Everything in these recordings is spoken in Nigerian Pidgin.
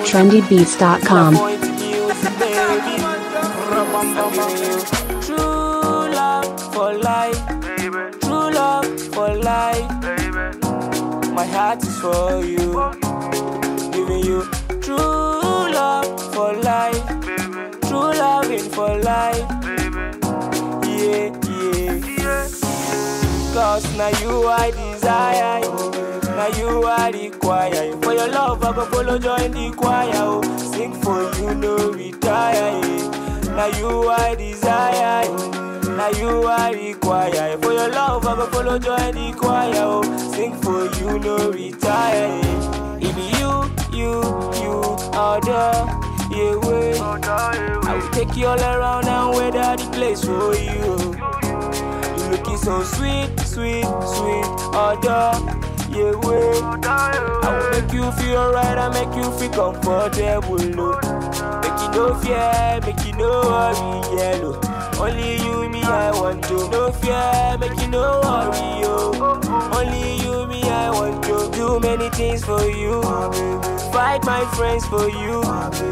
trendybeats.com. True love for life, true love for life. My heart is for you, giving you true love for life, true loving for life. Yeah, yeah. Cause now you I desire, now you I require. For your love I go follow join the choir. Oh, sing for you no retire. Now you I desire, now you I require. For your love I go follow join the choir. Oh, sing for you no retire. It be you order, yeah way. I will take you all around and weather the place for you. You looking so sweet, sweet, sweet, order, yeah way. I will make you feel alright and make you feel comfortable, no. Make you no fear, make you no worry, yellow. Only you, me, I want to. No fear, make you no worry, yo. Only you, me, I want to. Do many things for you, fight my friends for you.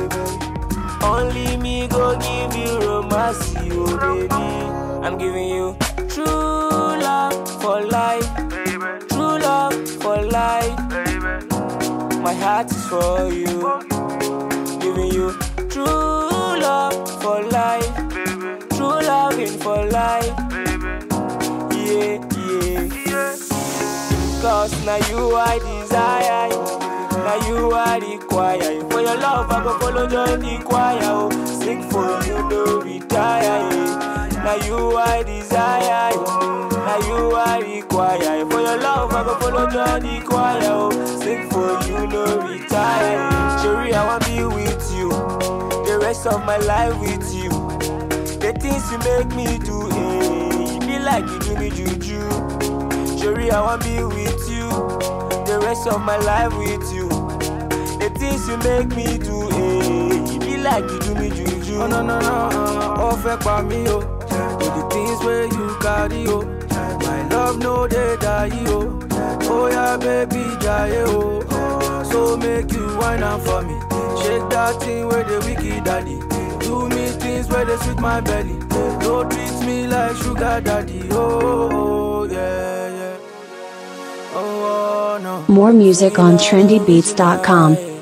Only me go give you romance, you baby. I'm giving you true love for life, true love for life. My heart is for you, giving you true love for life, true loving for life. Yeah, yeah. Cause now you I desire, now you I require. For your love I go follow join the choir. Oh, sing for you no retire. Now you I desire, now you I require. For your love I go follow join the choir. Oh, sing for you no retire. Sherry, I want be with you, the rest of my life with you. The things you make me do, it be like you do me juju. Sherry, I want be with you, the rest of my life with you. The things you make me do, it be like you do me juju. Oh no no no, oh fake by me oh. The things where you carry oh. My love no they die oh. Oh yeah baby die oh. So make you whine up for me. Shake that thing where the wicked daddy. Do me things where they sweet my belly. Don't treat me like sugar daddy oh yeah yeah. Oh no. More music on trendybeats.com.